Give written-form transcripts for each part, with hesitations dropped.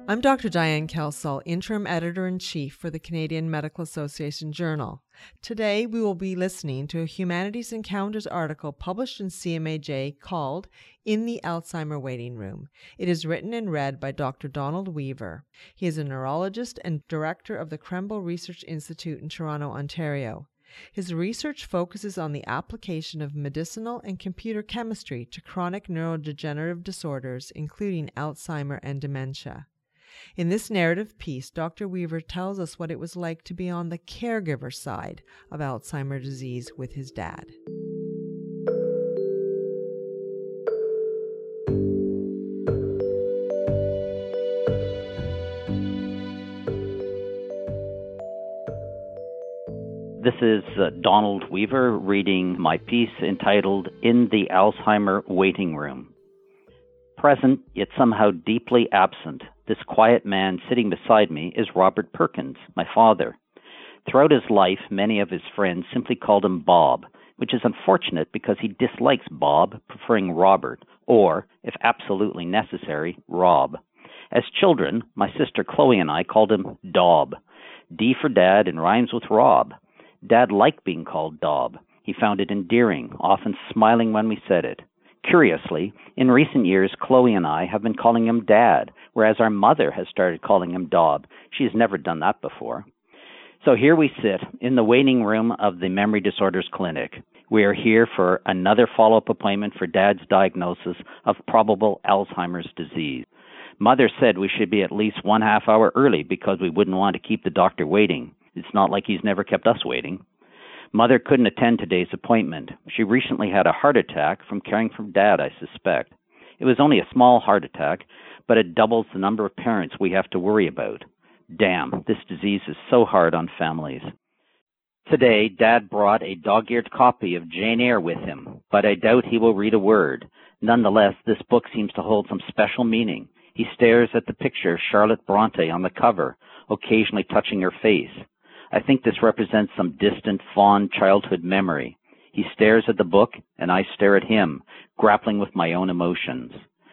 I'm Dr. Diane Kelsall, Interim Editor-in-Chief for the Canadian Medical Association Journal. Today, we will be listening to a Humanities Encounters article published in CMAJ called In the Alzheimer Waiting Room. It is written and read by Dr. Donald Weaver. He is a neurologist and director of the Krembil Research Institute in Toronto, Ontario. His research focuses on the application of medicinal and computer chemistry to chronic neurodegenerative disorders, including Alzheimer and dementia. In this narrative piece, Dr. Weaver tells us what it was like to be on the caregiver side of Alzheimer's disease with his dad. This is Donald Weaver reading my piece entitled In the Alzheimer Waiting Room. Present, yet somehow deeply absent, this quiet man sitting beside me is Robert Perkins, my father. Throughout his life, many of his friends simply called him Bob, which is unfortunate because he dislikes Bob, preferring Robert, or, if absolutely necessary, Rob. As children, my sister Chloe and I called him Dob. D for Dad and rhymes with Rob. Dad liked being called Dob. He found it endearing, often smiling when we said it. Curiously, in recent years, Chloe and I have been calling him Dad, whereas our mother has started calling him Dob. She has never done that before. So here we sit in the waiting room of the Memory Disorders Clinic. We are here for another follow-up appointment for Dad's diagnosis of probable Alzheimer's disease. Mother said we should be at least 1/2 hour early because we wouldn't want to keep the doctor waiting. It's not like he's never kept us waiting. Mother couldn't attend today's appointment. She recently had a heart attack from caring for Dad, I suspect. It was only a small heart attack, but it doubles the number of parents we have to worry about. Damn, this disease is so hard on families. Today, Dad brought a dog-eared copy of Jane Eyre with him, but I doubt he will read a word. Nonetheless, this book seems to hold some special meaning. He stares at the picture of Charlotte Bronte on the cover, occasionally touching her face. I think this represents some distant, fond childhood memory. He stares at the book, and I stare at him, grappling with my own emotions.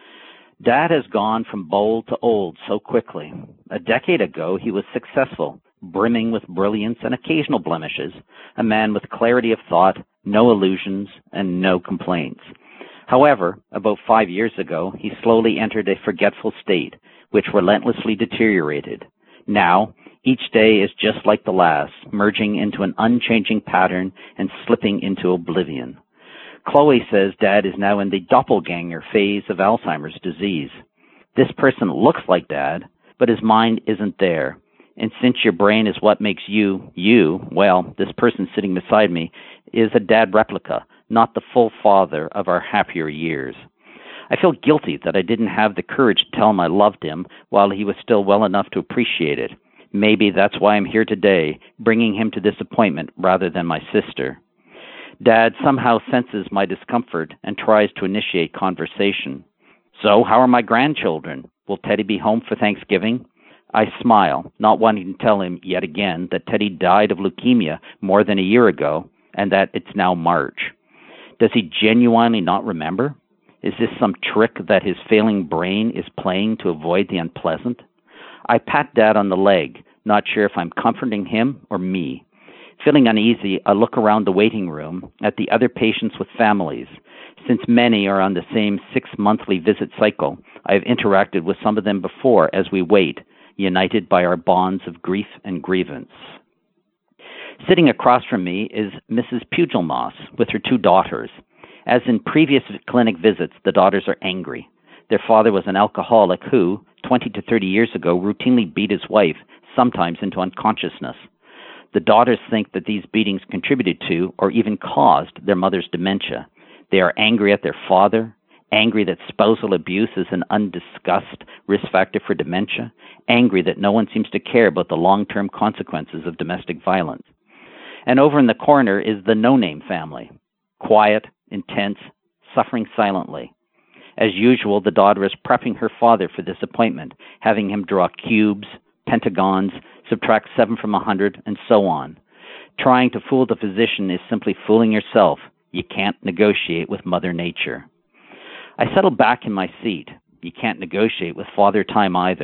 Dad has gone from bold to old so quickly. A decade ago, he was successful, brimming with brilliance and occasional blemishes, a man with clarity of thought, no illusions, and no complaints. However, about 5 years ago, he slowly entered a forgetful state, which relentlessly deteriorated. Now, each day is just like the last, merging into an unchanging pattern and slipping into oblivion. Chloe says Dad is now in the doppelganger phase of Alzheimer's disease. This person looks like Dad, but his mind isn't there. And since your brain is what makes you, well, this person sitting beside me is a Dad replica, not the full father of our happier years. I feel guilty that I didn't have the courage to tell him I loved him while he was still well enough to appreciate it. Maybe that's why I'm here today, bringing him to this appointment rather than my sister. Dad somehow senses my discomfort and tries to initiate conversation. So, how are my grandchildren? Will Teddy be home for Thanksgiving? I smile, not wanting to tell him yet again that Teddy died of leukemia more than a year ago and that it's now March. Does he genuinely not remember? Is this some trick that his failing brain is playing to avoid the unpleasant? I pat Dad on the leg, not sure if I'm comforting him or me. Feeling uneasy, I look around the waiting room at the other patients with families. Since many are on the same 6-monthly visit cycle, I have interacted with some of them before as we wait, united by our bonds of grief and grievance. Sitting across from me is Mrs. Pugelmoss with her 2 daughters. As in previous clinic visits, the daughters are angry. Their father was an alcoholic who, 20 to 30 years ago, routinely beat his wife, sometimes into unconsciousness. The daughters think that these beatings contributed to or even caused their mother's dementia. They are angry at their father, angry that spousal abuse is an undiscussed risk factor for dementia, angry that no one seems to care about the long-term consequences of domestic violence. And over in the corner is the no-name family, quiet, intense, suffering silently. As usual, the daughter is prepping her father for this appointment, having him draw cubes, pentagons, subtract 7 from 100, and so on. Trying to fool the physician is simply fooling yourself. You can't negotiate with Mother Nature. I settle back in my seat. You can't negotiate with Father Time either.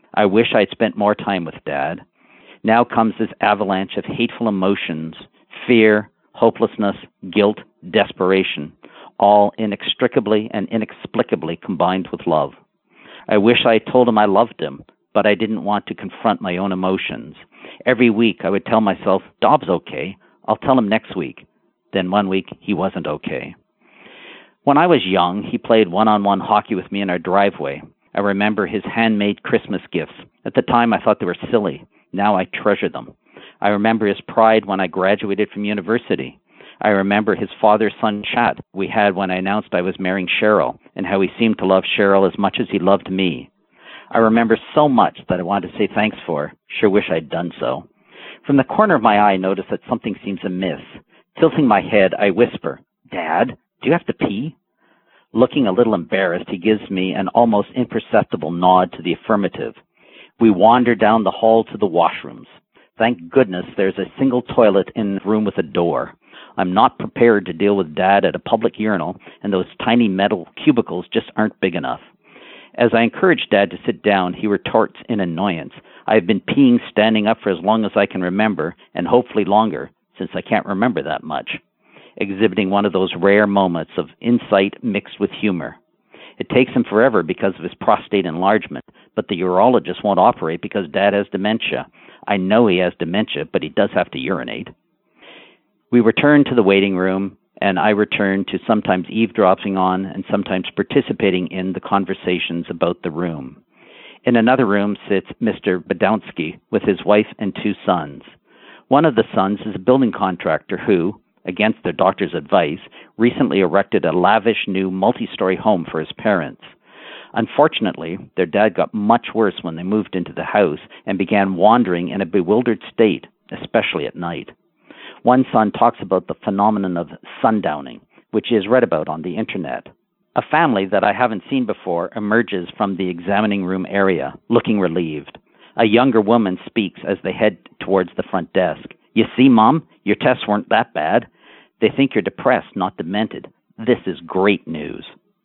I wish I'd spent more time with Dad. Now comes this avalanche of hateful emotions, fear, hopelessness, guilt, desperation, all inextricably and inexplicably combined with love. I wish I had told him I loved him, but I didn't want to confront my own emotions. Every week I would tell myself, Dob's okay. I'll tell him next week. Then one week he wasn't okay. When I was young, he played one-on-one hockey with me in our driveway. I remember his handmade Christmas gifts. At the time, I thought they were silly. Now I treasure them. I remember his pride when I graduated from university. I remember his father-son chat we had when I announced I was marrying Cheryl, and how he seemed to love Cheryl as much as he loved me. I remember so much that I wanted to say thanks for. Sure wish I'd done so. From the corner of my eye, I notice that something seems amiss. Tilting my head, I whisper, Dad, do you have to pee? Looking a little embarrassed, he gives me an almost imperceptible nod to the affirmative. We wander down the hall to the washrooms. Thank goodness there's a single toilet in the room with a door. I'm not prepared to deal with Dad at a public urinal, and those tiny metal cubicles just aren't big enough. As I encourage Dad to sit down, he retorts in annoyance. I've been peeing standing up for as long as I can remember, and hopefully longer, since I can't remember that much. Exhibiting one of those rare moments of insight mixed with humor. It takes him forever because of his prostate enlargement, but the urologist won't operate because Dad has dementia. I know he has dementia, but he does have to urinate. We return to the waiting room, and I return to sometimes eavesdropping on and sometimes participating in the conversations about the room. In another room sits Mr. Badowski with his wife and 2 sons. One of the sons is a building contractor who, against their doctor's advice, recently erected a lavish new multi-story home for his parents. Unfortunately, their dad got much worse when they moved into the house and began wandering in a bewildered state, especially at night. One son talks about the phenomenon of sundowning, which he has read about on the internet. A family that I haven't seen before emerges from the examining room area, looking relieved. A younger woman speaks as they head towards the front desk. You see, Mom, your tests weren't that bad. They think you're depressed, not demented. This is great news.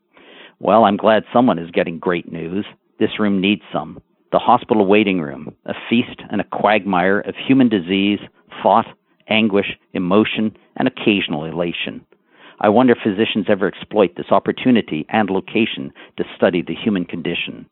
Well, I'm glad someone is getting great news. This room needs some. The hospital waiting room, a feast and a quagmire of human disease, thought, anguish, emotion, and occasional elation. I wonder if physicians ever exploit this opportunity and location to study the human condition.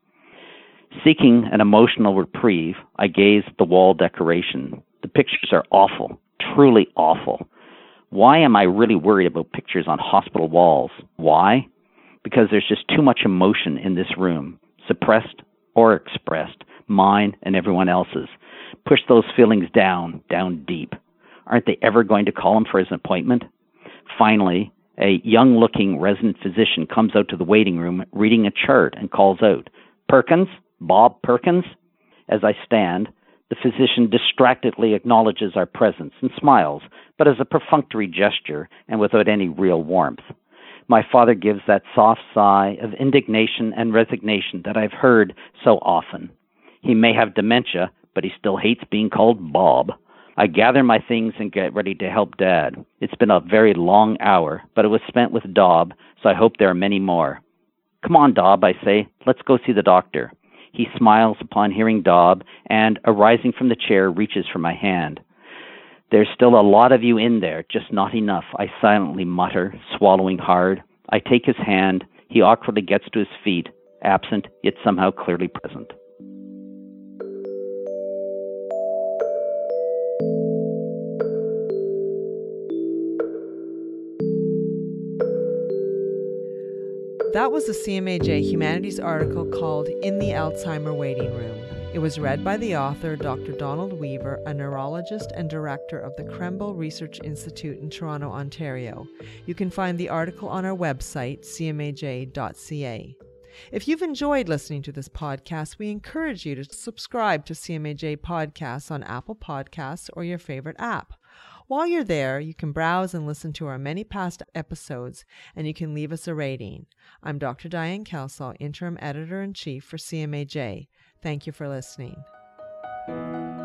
Seeking an emotional reprieve, I gaze at the wall decoration. The pictures are awful, truly awful. Why am I really worried about pictures on hospital walls? Why? Because there's just too much emotion in this room, suppressed or expressed, mine and everyone else's. Push those feelings down deep. Aren't they ever going to call him for his appointment? Finally, a young-looking resident physician comes out to the waiting room reading a chart and calls out, Perkins? Bob Perkins? As I stand, the physician distractedly acknowledges our presence and smiles, but as a perfunctory gesture and without any real warmth. My father gives that soft sigh of indignation and resignation that I've heard so often. He may have dementia, but he still hates being called Bob. I gather my things and get ready to help Dad. It's been a very long hour, but it was spent with Dob, so I hope there are many more. Come on, Dob, I say. Let's go see the doctor. He smiles upon hearing Dob and, arising from the chair, reaches for my hand. There's still a lot of you in there, just not enough, I silently mutter, swallowing hard. I take his hand. He awkwardly gets to his feet, absent, yet somehow clearly present. That was a CMAJ Humanities article called In the Alzheimer Waiting Room. It was read by the author, Dr. Donald Weaver, a neurologist and director of the Krembil Research Institute in Toronto, Ontario. You can find the article on our website, cmaj.ca. If you've enjoyed listening to this podcast, we encourage you to subscribe to CMAJ Podcasts on Apple Podcasts or your favorite app. While you're there, you can browse and listen to our many past episodes, and you can leave us a rating. I'm Dr. Diane Kelsall, Interim Editor-in-Chief for CMAJ. Thank you for listening.